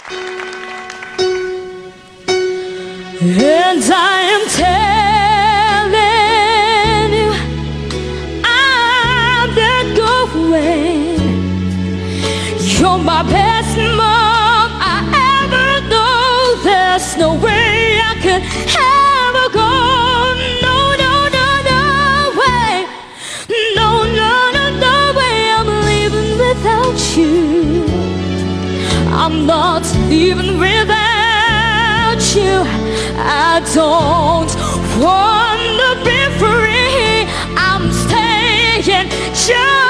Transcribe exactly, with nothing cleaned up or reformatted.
And I am telling you, I'm not going. You're my best mom I ever know. There's no way I could ever go. No, no, no, no way. No, no, no, no way. I'm leaving without you. I'm not leaving without you. I don't wanna be free. I'm staying just